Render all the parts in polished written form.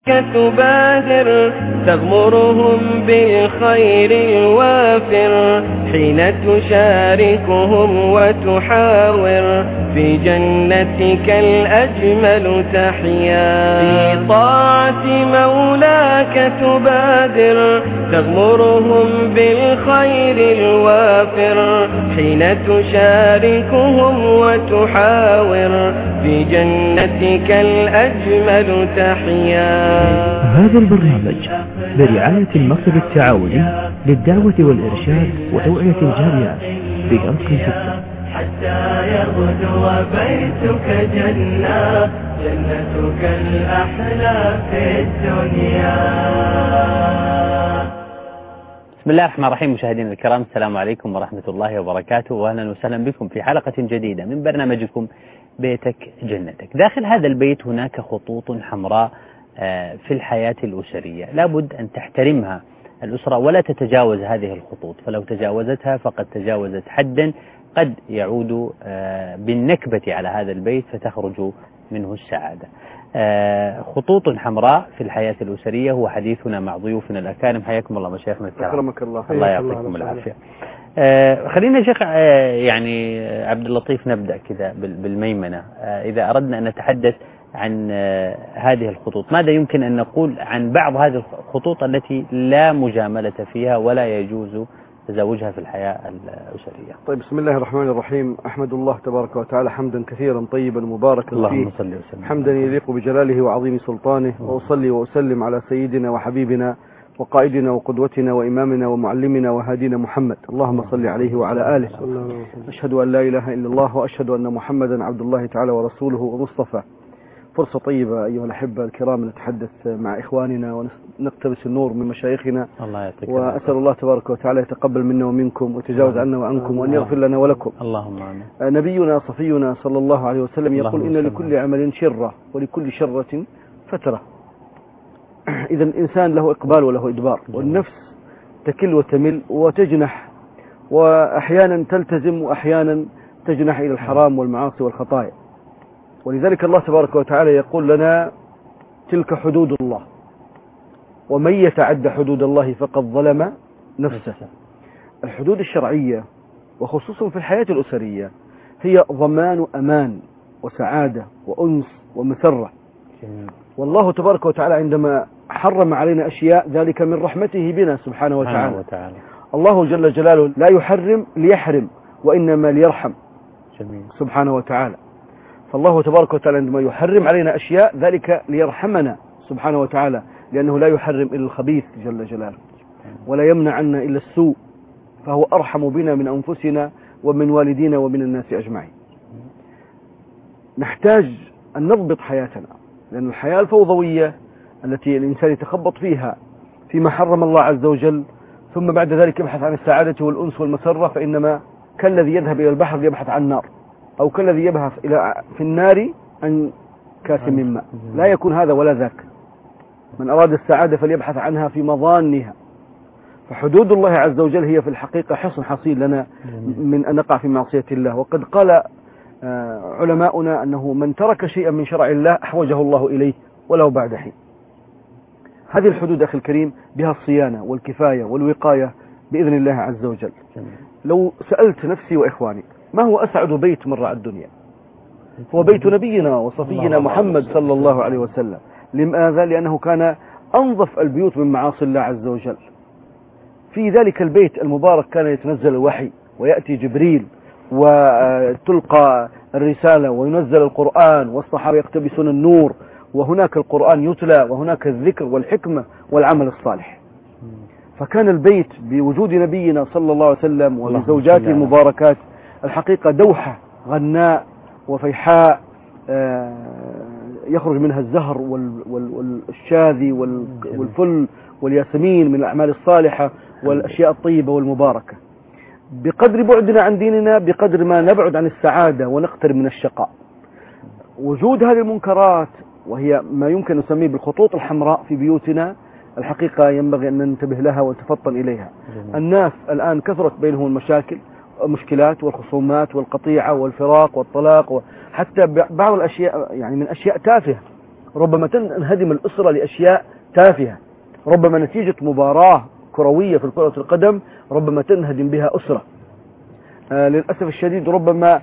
تبادر تغمرهم بالخير الوافر حين تشاركهم وتحاور في جنتك الأجمل تحيا في طاعة مولاك تبادر تغمرهم بالخير الوافر حين تشاركهم وتحاور في جنتك الأجمل تحيا. هذا البرنامج برعاية المكتب التعاوني للدعوة والإرشاد وتوعية الجاليات بأمر ستة. حتى يغدو بيتك جنة جنتك الأحلى في الدنيا. بسم الله الرحمن الرحيم. مشاهدينا الكرام، السلام عليكم ورحمة الله وبركاته، وأهلا وسهلا بكم في حلقة جديدة من برنامجكم بيتك جنتك. داخل هذا البيت هناك خطوط حمراء في الحياة الأسرية، لابد أن تحترمها الأسرة ولا تتجاوز هذه الخطوط، فلو تجاوزتها فقد تجاوزت حدا قد يعود بالنكبة على هذا البيت فتخرج منه السعادة. خطوط حمراء في الحياة الأسرية هو حديثنا مع ضيوفنا الأكارم. حياكم الله مشايخنا الكرام. أكرمك الله. الله يعطيكم العافية. خلينا يا شيخ يعني عبد اللطيف نبدأ كذا بالميمنة. إذا أردنا أن نتحدث عن هذه الخطوط، ماذا يمكن أن نقول عن بعض هذه الخطوط التي لا مجاملة فيها ولا يجوز تزوجها في الحياة الأسرية؟ طيب، بسم الله الرحمن الرحيم. أحمد الله تبارك وتعالى حمدا كثيرا طيبا مباركا فيه، اللهم صل وسلم، حمدا يليق بجلاله وعظيم سلطانه، وأصلي وأسلم على سيدنا وحبيبنا وقائدنا وقدوتنا وإمامنا ومعلمنا وهادينا محمد، اللهم صل عليه وعلى آله. أشهد أن لا إله إلا الله وأشهد أن محمدا عبد الله تعالى ورسوله ومصطفى. فرصة طيبة أيها الأحبة الكرام نتحدث مع إخواننا ونقتبس النور من مشايخنا، وأسأل الله تبارك وتعالى يتقبل منا ومنكم ويتجاوز عنا وعنكم وأن يغفر لنا ولكم. اللهم آمين. نبينا صفينا صلى الله عليه وسلم يقول إن لكل عمل شرة ولكل شرة فترة. إذا الإنسان له إقبال وله إدبار، والنفس تكل وتمل وتجنح، وأحيانا تلتزم وأحيانا تجنح إلى الحرام والمعاصي والخطايا. ولذلك الله تبارك وتعالى يقول لنا تلك حدود الله ومن يتعد حدود الله فقد ظلم نفسه. الحدود الشرعية وخصوصا في الحياة الأسرية هي ضمان أمان وسعادة وأنس ومسرة. والله تبارك وتعالى عندما حرم علينا أشياء ذلك من رحمته بنا سبحانه وتعالى. الله جل جلاله لا يحرم ليحرم وإنما ليرحم سبحانه وتعالى. فالله تبارك وتعالى عندما يحرم علينا أشياء ذلك ليرحمنا سبحانه وتعالى، لأنه لا يحرم إلا الخبيث جل جلاله ولا يمنع عنا إلا السوء، فهو أرحم بنا من أنفسنا ومن والدينا ومن الناس أجمعين. نحتاج أن نضبط حياتنا، لأن الحياة الفوضوية التي الإنسان يتخبط فيها فيما حرم الله عز وجل ثم بعد ذلك يبحث عن السعادة والأنس والمسرة، فإنما كالذي يذهب إلى البحر ليبحث عن نار، أو كالذي يبحث في النار عن كاس من ماء. لا يكون هذا ولا ذاك. من أراد السعادة فليبحث عنها في مظانها. فحدود الله عز وجل هي في الحقيقة حصن حصين لنا من أن نقع في معصية الله. وقد قال علماؤنا أنه من ترك شيئا من شرع الله أحوجه الله إليه ولو بعد حين. هذه الحدود أخي الكريم بها الصيانة والكفاية والوقاية بإذن الله عز وجل. لو سألت نفسي وإخواني ما هو أسعد بيت مر على الدنيا؟ هو بيت نبينا وصفينا محمد صلى الله عليه وسلم. لماذا؟ لأنه كان أنظف البيوت من معاصي الله عز وجل. في ذلك البيت المبارك كان يتنزل الوحي ويأتي جبريل وتلقى الرسالة وينزل القرآن والصحابة يقتبسون النور، وهناك القرآن يتلى وهناك الذكر والحكمة والعمل الصالح. فكان البيت بوجود نبينا صلى الله عليه وسلم وبزوجاته المباركات الحقيقة دوحة غناء وفيحاء يخرج منها الزهر والشاذي والفل والياسمين من الأعمال الصالحة والأشياء الطيبة والمباركة. بقدر بعدنا عن ديننا بقدر ما نبعد عن السعادة ونقترب من الشقاء. وجود هذه المنكرات وهي ما يمكن نسميه بالخطوط الحمراء في بيوتنا الحقيقة ينبغي أن ننتبه لها ونتفطن إليها. الناس الآن كثرت بينهم المشكلات والخصومات والقطيعة والفراق والطلاق، وحتى بعض الأشياء يعني من أشياء تافهة ربما تنهدم الأسرة لأشياء تافهة، ربما نتيجة مباراة كروية في كرة القدم ربما تنهدم بها أسرة. للأسف الشديد ربما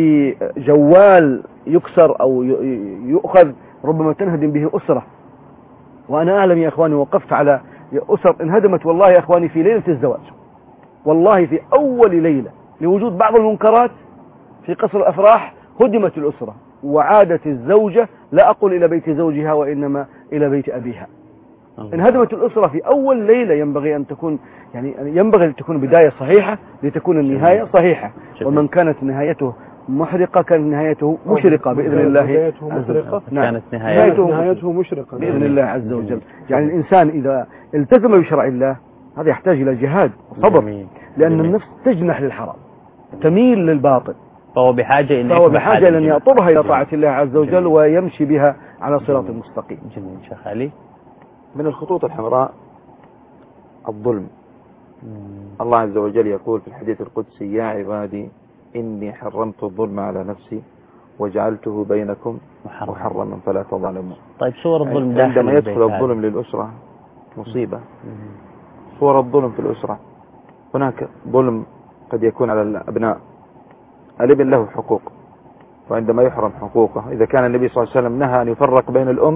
بجوال يكسر أو يؤخذ ربما تنهدم به أسرة. وأنا أعلم يا أخواني، وقفت على أسر انهدمت والله يا أخواني في ليلة الزواج، والله في أول ليلة لوجود بعض المنكرات في قصر الأفراح هدمت الأسرة، وعادت الزوجة لا أقول إلى بيت زوجها وإنما إلى بيت أبيها. انهدمت الأسرة في أول ليلة. ينبغي أن تكون ينبغي أن تكون بداية صحيحة لتكون النهاية صحيحة. ومن كانت نهايته محرقة كانت نهايته مشرقة بإذن الله عز وجل. كانت نهايته مشرقة بإذن الله عز وجل. يعني الإنسان إذا التزم بشرع الله هذا يحتاج إلى جهاد وصبر، لأن النفس تجنح للحرام تميل للباطل، فهو بحاجة إلى أن يأطرها إلى طاعة الله عز وجل ويمشي بها على صراط مستقيم. جميل. شيخ علي، من الخطوط الحمراء الظلم. الله عز وجل يقول في الحديث القدسي: يا عبادي إني حرمت الظلم على نفسي وجعلته بينكم محرما فلا تظلموا. طيب صور الظلم داخل عندما يدخل الظلم للأسرة مصيبة. صور الظلم في الأسرة، هناك ظلم قد يكون على الأبناء. الابن له حقوق، وعندما يحرم حقوقه، إذا كان النبي صلى الله عليه وسلم نهى أن يفرق بين الأم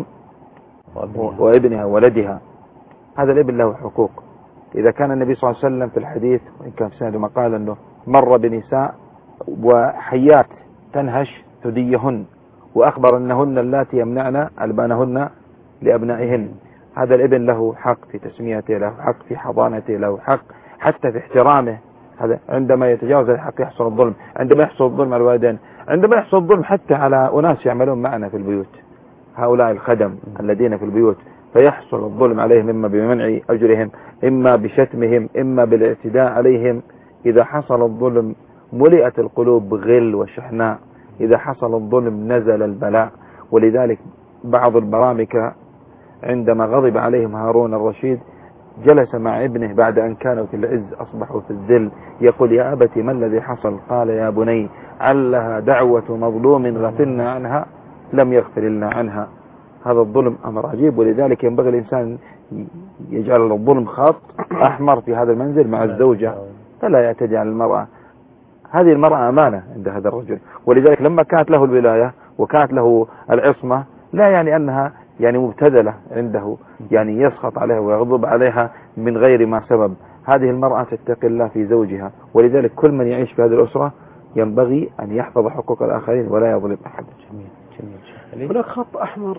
وابنها وولدها، هذا الابن له حقوق. إذا كان النبي صلى الله عليه وسلم في الحديث، وإن كان في سنده مقال، أنه مر بنساء وحيات تنهش ثديهن، وأخبر أنهن اللاتي يمنعن ألبانهن لأبنائهن، هذا الابن له حق في تسميته، له حق في حضانته، له حق حتى في احترامه. هذا عندما يتجاوز الحق يحصل الظلم. عندما يحصل الظلم على الوالدين، عندما يحصل الظلم حتى على أناس يعملون معنا في البيوت، هؤلاء الخدم الذين في البيوت، فيحصل الظلم عليهم إما بمنع أجرهم، إما بشتمهم، إما بالاعتداء عليهم. إذا حصل الظلم ملئت القلوب بغل وشحناء، إذا حصل الظلم نزل البلاء. ولذلك بعض البرامكة عندما غضب عليهم هارون الرشيد جلس مع ابنه بعد أن كانوا في العز أصبحوا في الذل، يقول: يا أبت ما الذي حصل؟ قال: يا بني علها دعوة مظلوم غفلنا عنها لم يغفر لنا عنها. هذا الظلم أمر عجيب، ولذلك ينبغي الإنسان يجعل الظلم خط أحمر في هذا المنزل مع الزوجة، فلا يعتدي على المرأة. هذه المرأة أمانة عند هذا الرجل، ولذلك لما كانت له الولاية وكانت له العصمة لا يعني أنها مبتذلة عنده، يسخط عليها ويغضب عليها من غير ما سبب. هذه المرأة تتقي الله في زوجها، ولذلك كل من يعيش في هذه الأسرة ينبغي أن يحفظ حقوق الآخرين ولا يظلم أحد. جميل. هناك خط أحمر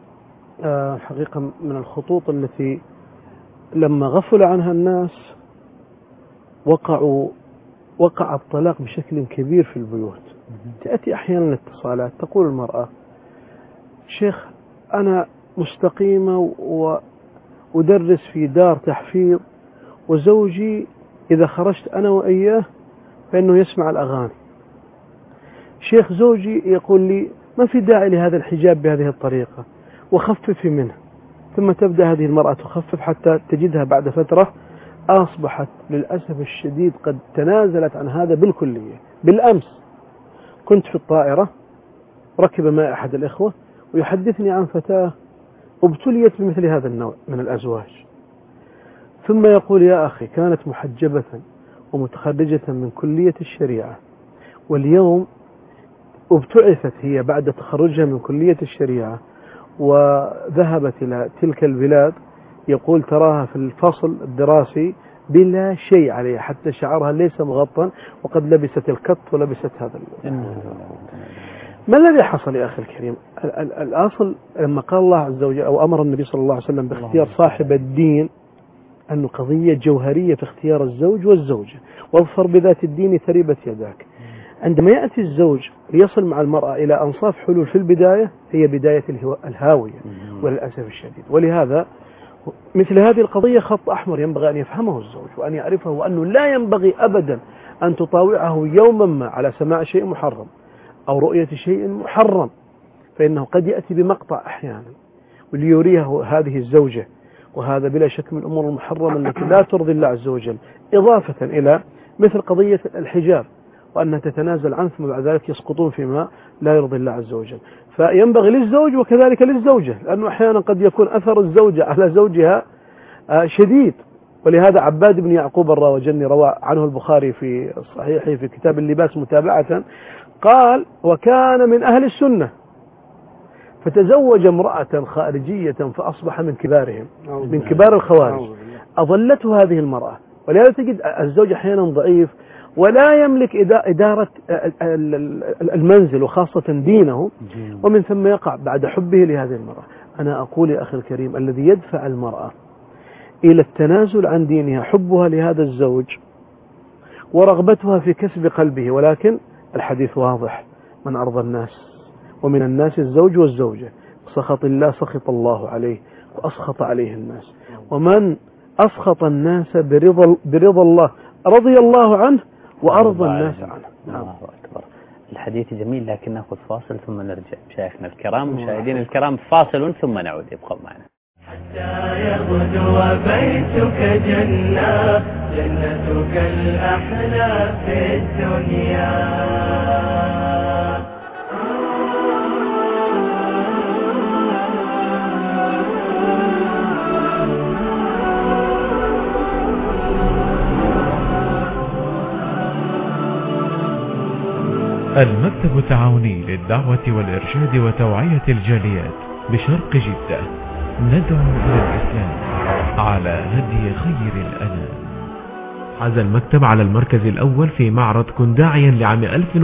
حقيقة من الخطوط التي لما غفل عنها الناس وقع الطلاق بشكل كبير في البيوت. تأتي أحيانا الاتصالات تقول المرأة: شيخ أنا مستقيمة وأدرس في دار تحفيظ، وزوجي إذا خرجت أنا وإياه فإنه يسمع الأغاني. شيخ زوجي يقول لي: ما في داعي لهذا الحجاب بهذه الطريقة وخففي منه. ثم تبدأ هذه المرأة تخفف حتى تجدها بعد فترة أصبحت للأسف الشديد قد تنازلت عن هذا بالكلية. بالأمس كنت في الطائرة، ركب معي أحد الإخوة ويحدثني عن فتاة ابتليت بمثل هذا النوع من الأزواج، ثم يقول: يا أخي كانت محجبة ومتخرجة من كلية الشريعة، واليوم ابتعثت هي بعد تخرجها من كلية الشريعة وذهبت إلى تلك البلاد، يقول تراها في الفصل الدراسي بلا شيء عليها، حتى شعرها ليس مغطى، وقد لبست الكت ولبست هذا. ما الذي حصل يا أخي الكريم؟ الأصل لما قال الله عز وجل أو أمر النبي صلى الله عليه وسلم باختيار صاحب الدين أنه قضية جوهرية في اختيار الزوج والزوجة، واظفر بذات الدين تربت يداك. عندما يأتي الزوج ليصل مع المرأة إلى أنصاف حلول في البداية هي بداية الهاوية وللأسف الشديد. ولهذا مثل هذه القضية خط أحمر ينبغي أن يفهمه الزوج وأن يعرفه، وأنه لا ينبغي أبدا أن تطاوعه يوما ما على سماع شيء محرم أو رؤية شيء محرم، فإنه قد يأتي بمقطع أحيانا وليريه هذه الزوجة، وهذا بلا شك من الأمور المحرمة التي لا ترضي الله عز وجل، إضافة إلى مثل قضية الحجاب. وأنها تتنازل عنه ثم بعد ذلك يسقطون فيما لا يرضي الله عز وجل. فينبغي للزوج وكذلك للزوجة، لأنه أحيانا قد يكون أثر الزوجة على زوجها شديد. ولهذا عباد بن يعقوب الراوجني روى عنه البخاري في صحيحه في كتاب اللباس متابعة، قال: وكان من أهل السنة فتزوج امرأة خارجية فأصبح من كبارهم، من كبار الخوارج، أضلته هذه المرأة. ولهذا تجد الزوج أحيانا ضعيف ولا يملك إدارة المنزل وخاصة دينه، ومن ثم يقع بعد حبه لهذه المرأة. أنا أقول يا أخي الكريم، الذي يدفع المرأة إلى التنازل عن دينها حبها لهذا الزوج ورغبتها في كسب قلبه، ولكن الحديث واضح: من أرضى الناس، ومن الناس الزوج والزوجة، سخط الله سخط الله عليه وأسخط عليه الناس، ومن أسخط الناس برضا الله رضي الله عنه وأرضى الناس عنه. الله أكبر. الحديث جميل، لكن نأخذ فاصل ثم نرجع. مشايخنا الكرام، مشاهدين الكرام، فاصل ثم نعود، ابقوا معنا. حتى يغدو بيتك جنة، جنتك الأحلى في الدنيا. المكتب التعاوني للدعوة والإرشاد وتوعية الجاليات بشرق جدة، ندعو إلى الإسلام على هدي خير الأنام. حاز المكتب على المركز الأول في معرض كنداعي لعام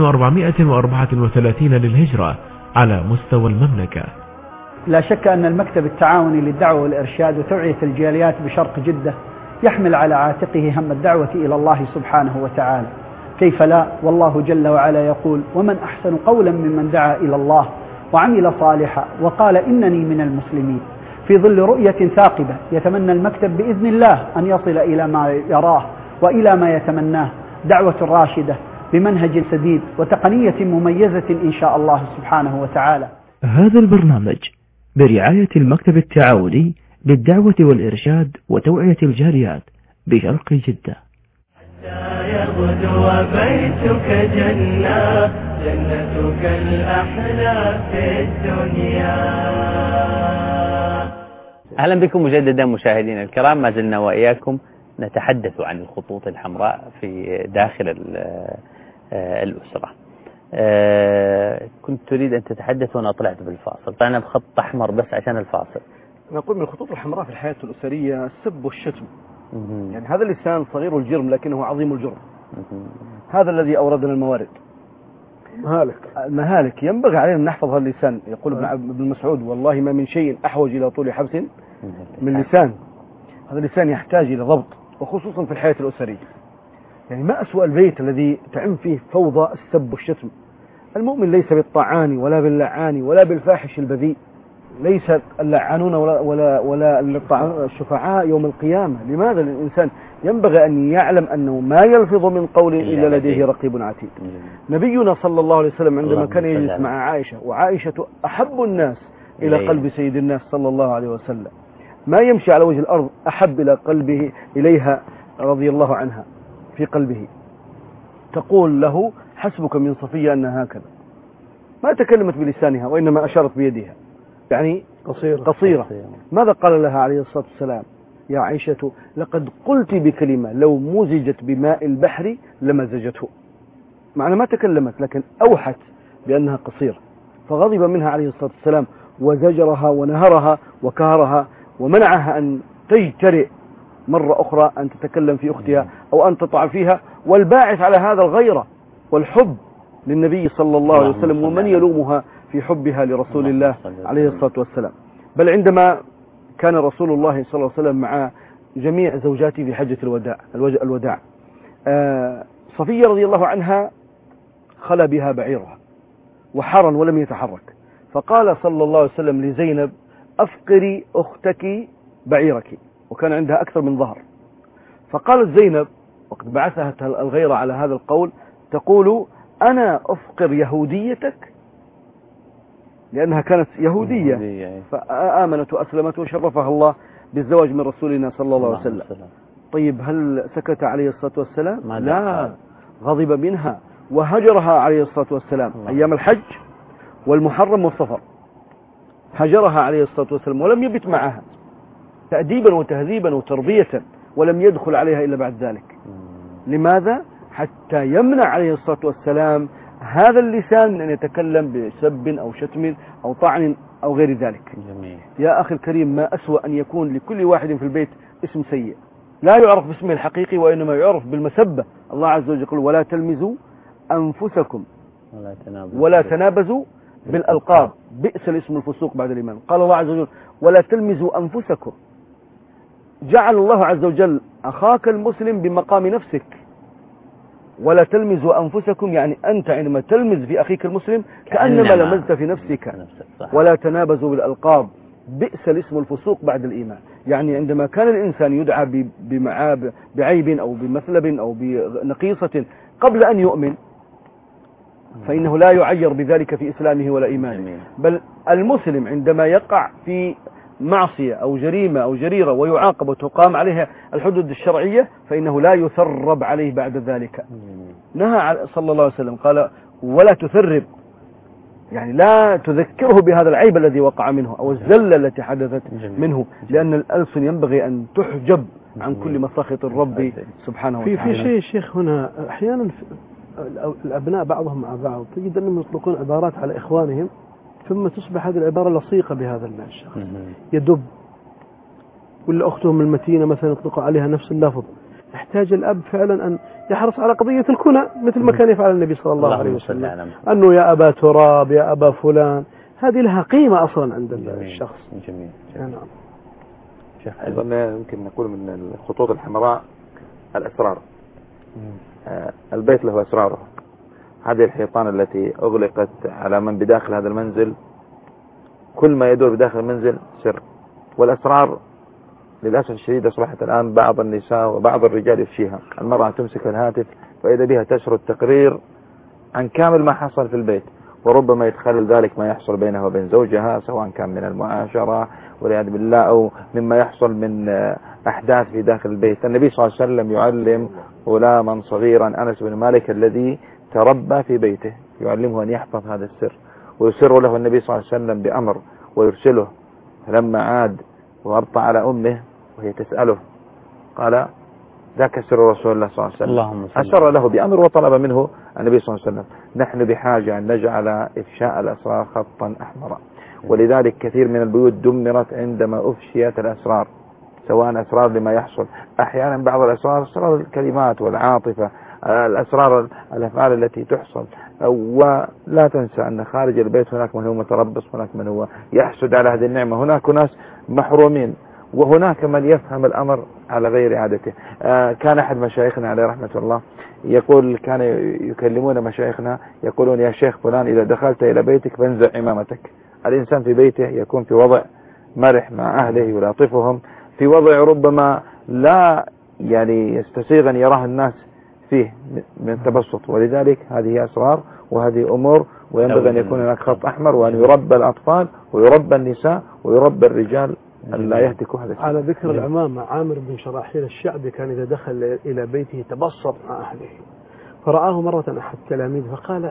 1434 للهجرة على مستوى المملكة. لا شك أن المكتب التعاوني للدعوة والإرشاد وتوعية الجاليات بشرق جدة يحمل على عاتقه هم الدعوة إلى الله سبحانه وتعالى. كيف لا، والله جل وعلا يقول: ومن أحسن قولا ممن دعا إلى الله وعمل صالحا وقال إنني من المسلمين. في ظل رؤية ثاقبة يتمنى المكتب بإذن الله أن يصل إلى ما يراه وإلى ما يتمناه، دعوة راشدة بمنهج سديد وتقنية مميزة إن شاء الله سبحانه وتعالى. هذا البرنامج برعاية المكتب التعاوني للدعوة والإرشاد وتوعية الجاليات بشرق جدة. حتى يغدو بيتك جنة، جنتك الأحلى في الدنيا. أهلا بكم مجددا مشاهدينا الكرام، ما زلنا وإياكم نتحدث عن الخطوط الحمراء في داخل الأسرة. كنت تريد أن تتحدث وأنا طلعت بالفاصل، طلعنا بخط أحمر بس عشان الفاصل. نقول من الخطوط الحمراء في الحياة الأسرية السب والشتم. يعني هذا اللسان صغير الجرم لكنه عظيم الجرم. هذا الذي أوردنا الموارد. مهالك ينبغي علينا أن نحفظ هذا اللسان. يقول ابن مسعود: والله ما من شيء أحوج إلى طول حبس من لسان. هذا اللسان يحتاج إلى ضبط، وخصوصا في الحياة الأسرية. يعني ما أسوأ البيت الذي تعم فيه فوضى السب والشتم. المؤمن ليس بالطعان ولا باللعان ولا بالفاحش البذيء. ليس اللعانون ولا الشفعاء يوم القيامة. لماذا؟ الإنسان ينبغي أن يعلم أنه ما يلفظ من قول إلا لديه رقيب عتيد. نبينا صلى الله عليه وسلم عندما كان يجلس مع عائشة، وعائشة أحب الناس إلى قلب سيد الناس صلى الله عليه وسلم، ما يمشي على وجه الأرض أحب إلى قلبه إليها رضي الله عنها في قلبه. تقول له: حسبك من صفية أنها هكذا. ما تكلمت بلسانها وإنما أشارت بيدها، يعني قصيرة. ماذا قال لها عليه الصلاة والسلام؟ يا عائشة لقد قلت بكلمة لو مزجت بماء البحر لمزجته. معنى ما تكلمت لكن أوحت بأنها قصيرة، فغضب منها عليه الصلاة والسلام وزجرها ونهرها وكهرها ومنعها أن تجترئ مرة أخرى أن تتكلم في أختها أو أن تطع فيها. والباعث على هذا الغيرة والحب للنبي صلى الله عليه وسلم، ومن يلومها في حبها لرسول الله عليه الصلاة والسلام. بل عندما كان رسول الله صلى الله عليه وسلم مع جميع زوجاته في حجة الوداع، صفية رضي الله عنها خلى بها بعيرها وحرا ولم يتحرك، فقال صلى الله عليه وسلم لزينب: أفقري أختك بعيرك، وكان عندها أكثر من ظهر. فقالت زينب وقد بعثها الغيرة على هذا القول تقول: أنا أفقر يهوديتك، لأنها كانت يهودية فآمنت وأسلمت وشرفها الله بالزواج من رسولنا صلى الله عليه وسلم. طيب هل سكت عليه الصلاة والسلام؟ لا، غضب منها وهجرها عليه الصلاة والسلام أيام الحج والمحرم والصفر، هجرها عليه الصلاة والسلام ولم يبت معها تأديبا وتهذيبا وتربية، ولم يدخل عليها إلا بعد ذلك. لماذا؟ حتى يمنع عليه الصلاة والسلام هذا اللسان أن يتكلم بسب أو شتم أو طعن أو غير ذلك. جميل. يا أخي الكريم، ما أسوأ أن يكون لكل واحد في البيت اسم سيء لا يعرف باسمه الحقيقي وإنما يعرف بالمسبة. الله عز وجل يقول: ولا تلمزوا أنفسكم ولا تنابزوا بالألقاب بئس الاسم الفسوق بعد الإيمان. قال الله عز وجل: ولا تلمزوا أنفسكم. جعل الله عز وجل أخاك المسلم بمقام نفسك. ولا تلمزوا أنفسكم يعني أنت عندما تلمز في أخيك المسلم كأنما لمزت في نفسك. ولا تنابزوا بالألقاب بئس الاسم الفسوق بعد الإيمان. يعني عندما كان الإنسان يدعى بعيب أو بمثلب أو بنقيصة قبل أن يؤمن فإنه لا يعير بذلك في إسلامه ولا إيمانه، بل المسلم عندما يقع في معصية أو جريمة أو جريرة ويعاقب وتقام عليها الحدود الشرعية فإنه لا يثرب عليه بعد ذلك. نهى صلى الله عليه وسلم قال: ولا تثرب، يعني لا تذكره بهذا العيب الذي وقع منه أو الزلة التي حدثت منه، لأن الألسن ينبغي أن تحجب عن كل مساخط الرب سبحانه وتعالى. في شيء شيخ هنا أحيانا الأبناء بعضهم مع بعض تجد أنهم يطلقون عبارات على إخوانهم ثم تصبح هذه العبارة لصيقة بهذا الشخص، يدب، ولا أختهم المتينة مثلا يطلقوا عليها نفس اللفظ. يحتاج الأب فعلا أن يحرص على قضية الكنى مثل ما كان يفعل النبي صلى الله عليه وسلم، أنه يا أبا تراب يا أبا فلان، هذه لها قيمة أصلا عند الشخص. جميل. نعم. أيضا يمكن نقول من الخطوط الحمراء الأسرار. البيت له أسراره. هذه الحيطان التي أغلقت على من بداخل هذا المنزل، كل ما يدور بداخل المنزل سر. والأسرار للأسف الشديد أصبحت الآن بعض النساء وبعض الرجال يفشيها. المرأة تمسك الهاتف فإذا بها تشرد تقرير عن كامل ما حصل في البيت، وربما يتخلل ذلك ما يحصل بينها وبين زوجها، سواء كان من المعاشرة والعياذ بالله أو مما يحصل من أحداث في داخل البيت. النبي صلى الله عليه وسلم يعلم غلاما صغيرا أنس بن مالك الذي تربى في بيته، يعلمه أن يحفظ هذا السر، ويسر له النبي صلى الله عليه وسلم بأمر ويرسله. فلما عاد وأبطأ على أمه وهي تسأله قال: ذاك سر رسول الله صلى الله عليه وسلم. أسر له بأمر وطلب منه النبي صلى الله عليه وسلم. نحن بحاجة أن نجعل إفشاء الأسرار خطا أحمرا، ولذلك كثير من البيوت دمرت عندما أفشيت الأسرار، سواء أسرار لما يحصل، أحيانا بعض الأسرار أسرار الكلمات والعاطفة، الأسرار الأفعال التي تحصل. ولا تنسى أن خارج البيت هناك من هو متربص، هناك من هو يحسد على هذه النعمة، هناك ناس محرومين، وهناك من يفهم الأمر على غير عادته. كان أحد مشايخنا عليه رحمة الله يقول: كان يكلمون مشايخنا يقولون: يا شيخ فلان إذا دخلت إلى بيتك فانزع عمامتك. الإنسان في بيته يكون في وضع مرح مع أهله يلاطفهم، في وضع ربما لا يعني يستسيغ أن يراه الناس فيه من التبسط، ولذلك هذه أسرار وهذه أمور، وينبغي أن يكون هناك خط أحمر، وأن يربى الأطفال ويربى النساء ويربى الرجال أن لا يهتكوا هذا الشيء. على ذكر العمامة، عامر بن شراحيل الشعبي كان إذا دخل إلى بيته تبسط مع أهله، فرآه مرة أحد تلاميذه فقال: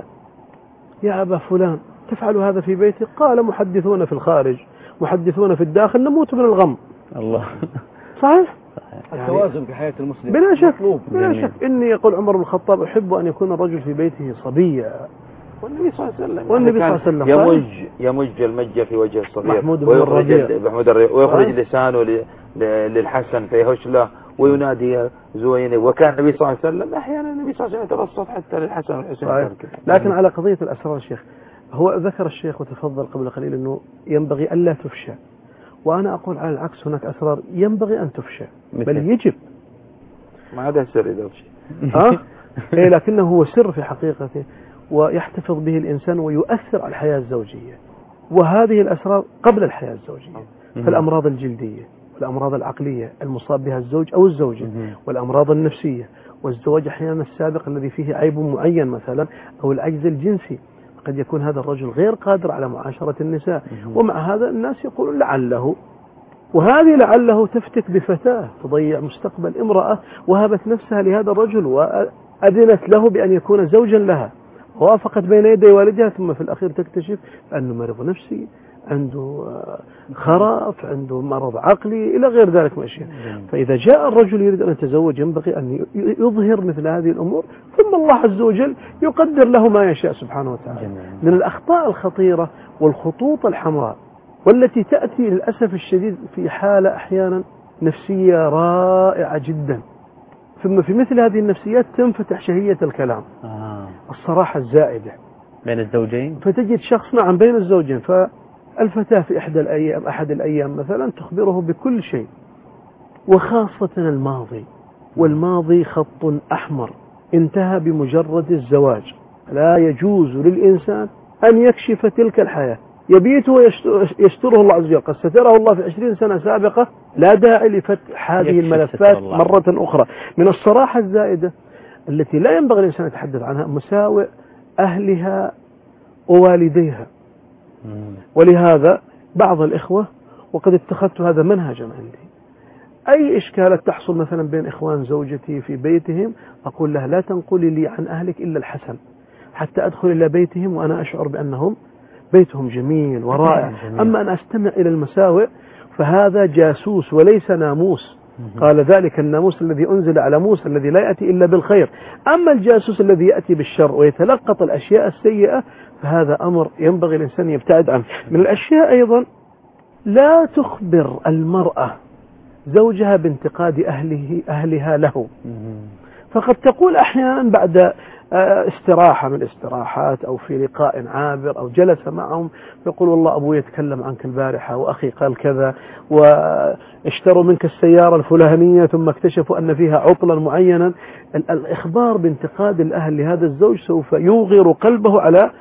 يا أبا فلان تفعل هذا في بيتك؟ قال: محدثون في الخارج محدثون في الداخل نموت من الغم. الله. صحيح. التوازن في حياة المسلم بلا شك، بلا شك. إني يقول عمر بن الخطاب: أحب أن يكون الرجل في بيته صبيا. والنبي صلى الله عليه وسلم والنبي صلى الله عليه وسلم يمج المج في وجه الصغير، محمود بن الربيع ويخرج لسانه للحسن فيهش له وينادي زوينه. وكان النبي صلى الله عليه وسلم أحيانا النبي صلى الله عليه وسلم يتبسط حتى للحسن والحسين. لكن على قضية الأسرار الشيخ، هو ذكر الشيخ وتفضل قبل قليل أنه ينبغي ألا تفشى، وأنا أقول على العكس، هناك أسرار ينبغي أن تفشى، بل يجب. ما هذا سر إذا أفشى. إيه، لكنه هو سر في حقيقته، ويحتفظ به الإنسان ويؤثر على الحياة الزوجية. وهذه الأسرار قبل الحياة الزوجية، فالأمراض الجلدية والأمراض العقلية المصاب بها الزوج أو الزوجة، والأمراض النفسية، والزواج أحيانا السابق الذي فيه عيب معين مثلا، أو العجز الجنسي، قد يكون هذا الرجل غير قادر على معاشرة النساء، ومع هذا الناس يقولون لعله، وهذه لعله تفتك بفتاة تضيع مستقبل امرأة وهبت نفسها لهذا الرجل أذنت له بأن يكون زوجا لها، ووافقت بين يدي والدها، ثم في الأخير تكتشف أنه مريض نفسي، عنده خرف، عنده مرض عقلي إلى غير ذلك من الأشياء. فإذا جاء الرجل يريد أن يتزوج ينبغي أن يظهر مثل هذه الأمور، ثم الله عز وجل يقدر له ما يشاء سبحانه وتعالى. من الأخطاء الخطيرة والخطوط الحمراء والتي تأتي للأسف الشديد في حالة أحيانا نفسية رائعة جدا، ثم في مثل هذه النفسيات تنفتح شهية الكلام، الصراحة الزائدة بين الزوجين. فتجد شخص نعم بين الزوجين، فالفتاة في أحد الأيام مثلا تخبره بكل شيء، وخاصة الماضي، والماضي خط أحمر انتهى بمجرد الزواج. لا يجوز للإنسان أن يكشف تلك الحياة، يبيت ويستره الله عز وجل، قد ستره الله في 20 سنة سابقة، لا داعي لفتح هذه الملفات مرة أخرى. من الصراحة الزائدة التي لا ينبغي الإنسان يتحدث عنها مساوئ أهلها ووالديها. ولهذا بعض الإخوة، وقد اتخذت هذا منهجا عندي، أي إشكالات تحصل مثلا بين إخوان زوجتي في بيتهم أقول لها لا تنقلي لي عن أهلك إلا الحسن، حتى أدخل إلى بيتهم وأنا أشعر بأنهم بيتهم جميل ورائع. أما أن أستمع إلى المساوئ فهذا جاسوس وليس ناموس. قال ذلك الناموس الذي أنزل على موسى الذي لا يأتي إلا بالخير. أما الجاسوس الذي يأتي بالشر ويتلقط الأشياء السيئة فهذا أمر ينبغي الإنسان يبتعد عنه. من الأشياء أيضا لا تخبر المرأة زوجها بانتقاد أهلها له، فقد تقول أحيانا بعد استراحة من الاستراحات أو في لقاء عابر أو جلس معهم يقول والله أبوي يتكلم عنك البارحة وأخي قال كذا واشتروا منك السيارة الفلانية ثم اكتشفوا أن فيها عطلا معينا. الإخبار بانتقاد الأهل لهذا الزوج سوف يوغر قلبه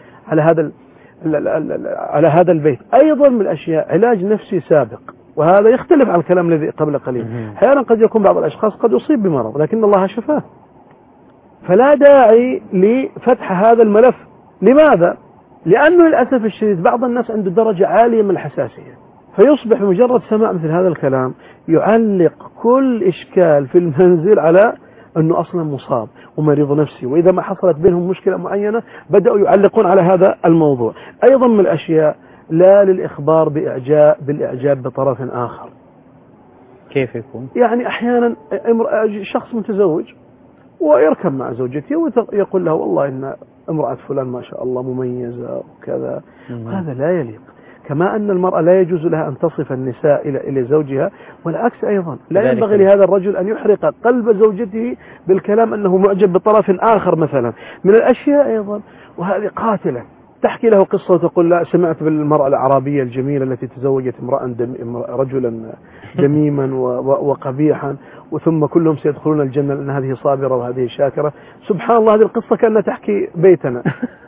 على هذا البيت. أيضا من الأشياء علاج نفسي سابق، وهذا يختلف عن الكلام الذي قبل قليل. أحيانا قد يكون بعض الأشخاص قد يصيب بمرض لكن الله شفاه، فلا داعي لفتح هذا الملف. لماذا؟ لأنه للأسف الشديد بعض الناس عنده درجة عالية من الحساسية، فيصبح بمجرد سماع مثل هذا الكلام يعلق كل إشكال في المنزل على أنه أصلا مصاب ومريض نفسي، وإذا ما حصلت بينهم مشكلة معينة بدأوا يعلقون على هذا الموضوع. أيضا من الأشياء لا للإخبار بالإعجاب بطرف آخر. كيف يكون؟ يعني أحيانا شخص متزوج ويركب مع زوجته ويقول له والله إن امرأة فلان ما شاء الله مميزة وكذا، وهذا لا يليق. كما أن المرأة لا يجوز لها أن تصف النساء إلى زوجها، والعكس أيضا لا ينبغي لهذا الرجل أن يحرق قلب زوجته بالكلام أنه معجب بطرف آخر مثلا. من الأشياء أيضا وهذه قاتلة، تحكي له قصة وتقول لا سمعت بالمرأة الأعرابية الجميلة التي تزوجت رجلا دميما وقبيحا وثم كلهم سيدخلون الجنة لأن هذه صابرة وهذه شاكرة. سبحان الله، هذه القصة كأنها تحكي بيتنا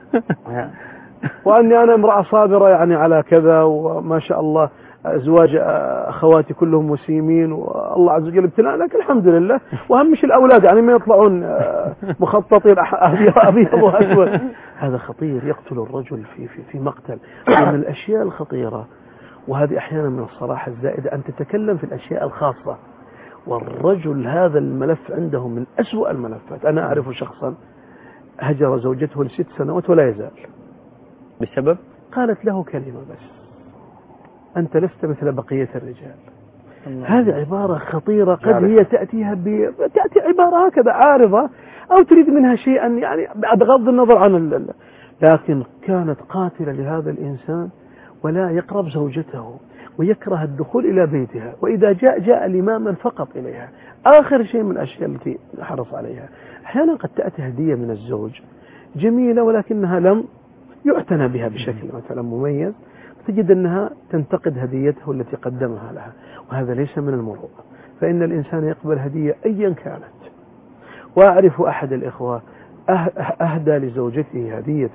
وأني أنا امرأة صابرة يعني على كذا وما شاء الله أزواج أخواتي كلهم مسلمين والله عز وجل ابتلاء، لكن الحمد لله. وهمش الأولاد يعني ما يطلعون مخططين أبيض وأسود. هذا خطير، يقتل الرجل في مقتل. من الأشياء الخطيرة، وهذه أحيانا من الصراحة الزائدة، أن تتكلم في الأشياء الخاصة، والرجل هذا الملف عنده من أسوأ الملفات. أنا أعرف شخصا هجر زوجته ل6 سنوات ولا يزال. بسبب؟ قالت له كلمة بس: أنت لست مثل بقية الرجال. هذه عبارة خطيرة، قد هي تأتي عبارة هكذا عارضة أو تريد منها شيئا يعني بغض النظر عن لكن كانت قاتلة لهذا الإنسان، ولا يقرب زوجته ويكره الدخول إلى بيتها، وإذا جاء لماما فقط إليها. آخر شيء من الأشياء التي نحرص عليها، أحيانا قد تأتي هدية من الزوج جميلة ولكنها لم يعتنى بها بشكل مثلا مميز، تجد أنها تنتقد هديته التي قدمها لها، وهذا ليس من المروءة. فإن الإنسان يقبل هدية أيا كانت. وأعرف أحد الإخوة أهدى لزوجته هدية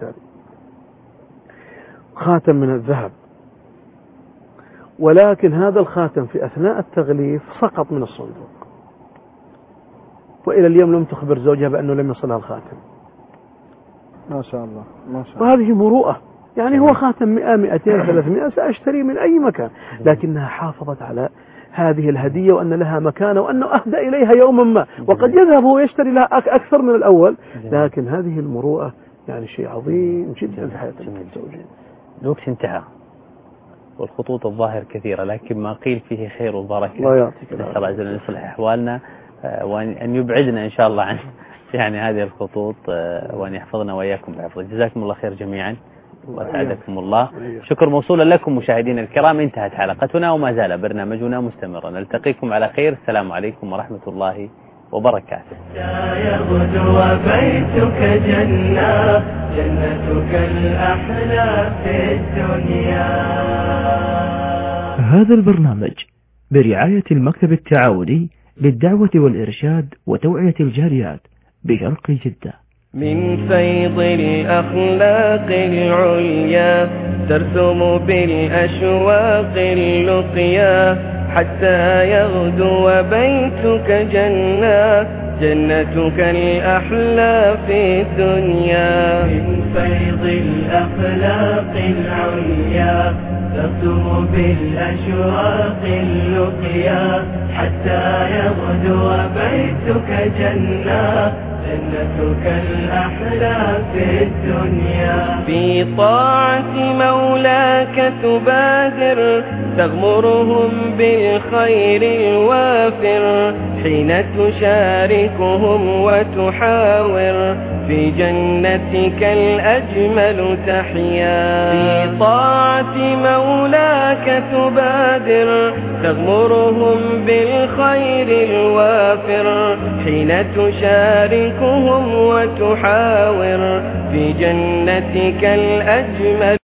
خاتم من الذهب، ولكن هذا الخاتم في أثناء التغليف سقط من الصندوق، وإلى اليوم لم تخبر زوجها بأنه لم يصلها الخاتم. ما شاء الله ما شاء الله. وهذه مروءة. يعني هو خاتم 100 200 300 سأشتري من أي مكان، لكنها حافظت على هذه الهدية وأن لها مكانة وأنه أهدى إليها يوما ما، وقد يذهب هو يشتري لها أكثر من الأول، لكن هذه المروءة يعني شيء عظيم جدا في حياة الزوجين. الوقت انتهى والخطوط الظاهر كثيرة، لكن ما قيل فيه خير وبركة. الله يعطيك نسأل الله عز وجل أن يصلح أحوالنا وأن يبعدنا إن شاء الله عن يعني هذه الخطوط، وأن يحفظنا وإياكم بحفظه. جزاكم الله خير جميعا وأسعدكم الله. شكر موصولا لكم مشاهدينا الكرام. انتهت حلقتنا وما زال برنامجنا مستمرا. نلتقيكم على خير. السلام عليكم ورحمة الله وبركاته. لا يغدو بيتك جنة، جنتك الأحلى في الدنيا. هذا البرنامج برعاية المكتب التعاوني للدعوة والإرشاد وتوعية الجاليات بشرق جدة. من فيض الأخلاق العليا ترسم بالأشواق اللقيا، حتى يغدو بيتك جنة، جنتك الأحلى في الدنيا. من فيض الأخلاق العليا ترسم بالأشواق اللقيا، حتى يغدو بيتك جنة، جنتك الأحلى في الدنيا. في طاعة مولاك تبادر، تغمرهم بالخير الوافر، حين تشاركهم وتحاور، في جنتك الأجمل تحيا. في طاعة مولاك تبادر، تغمرهم بالخير الوافر، حين تشاركهم وتحاور، في جنتك الأجمل